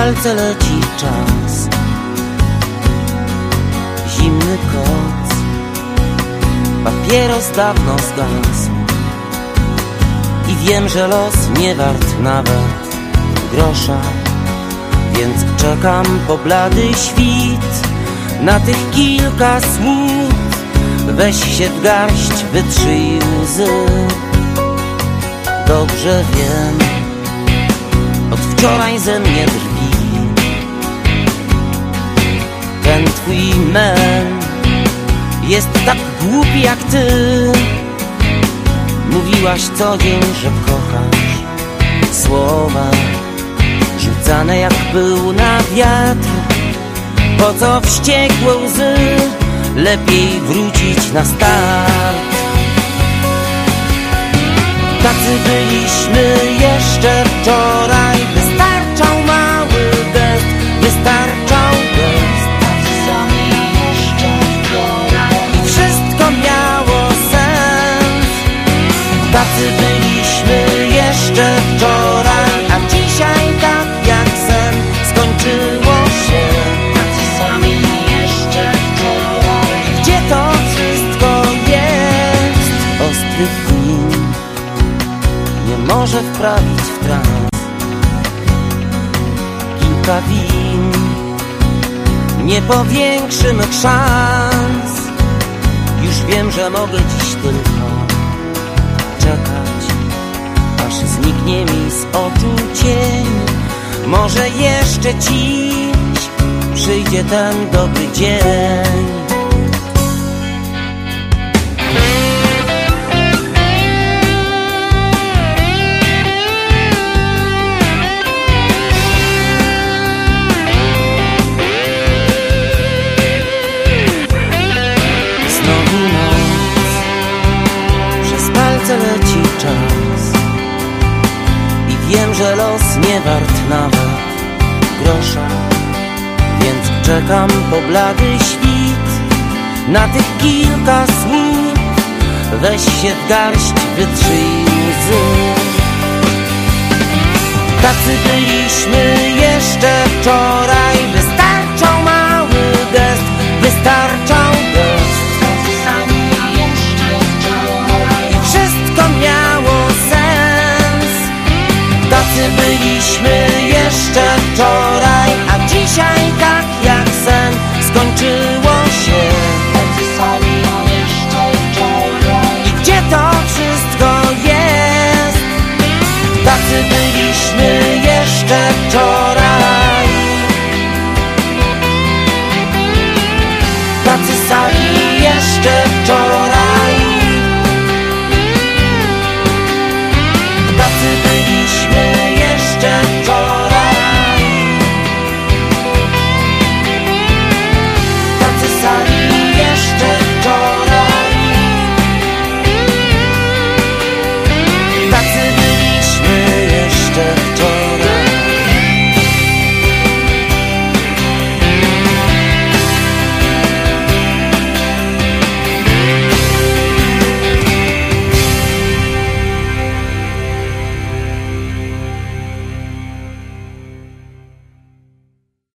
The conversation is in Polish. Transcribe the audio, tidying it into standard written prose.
palce leci czas. Zimny koc, papieros dawno zgasł i wiem, że los nie wart nawet grosza, więc czekam po blady świt na tych kilka słów. Weź się w garść, wytrzyj łzy. Dobrze wiem, od wczoraj ze mnie drwi ten twój mem. Jest tak głupi jak ty. Mówiłaś co dzień, że kochasz. Słowa rzucane jak pył na wiatr. Po co wściekłe łzy? Lepiej wrócić na start. Tacy byliśmy jeszcze wczoraj. Wystarczał mały gest, wystarczał gest. Tacy sami jeszcze wczoraj i wszystko miało sens. Tacy byliśmy jeszcze wczoraj, a dzisiaj tak jak sen skończyło się. Tacy sami jeszcze wczoraj. Gdzie to wszystko jest? Ostry klin nie może wprawić w trans. Kilka win nie powiększy mych szans. Już wiem, że mogę dziś tylko czekać, aż zniknie mi z oczu cień. Może jeszcze dziś przyjdzie ten dobry dzień. Leci czas i wiem, że los nie wart nawet grosza, więc czekam po blady świt na tych kilka słów. Weź się w garść, wytrzyj łzy. Tacy byliśmy jeszcze wczoraj. Wystarczą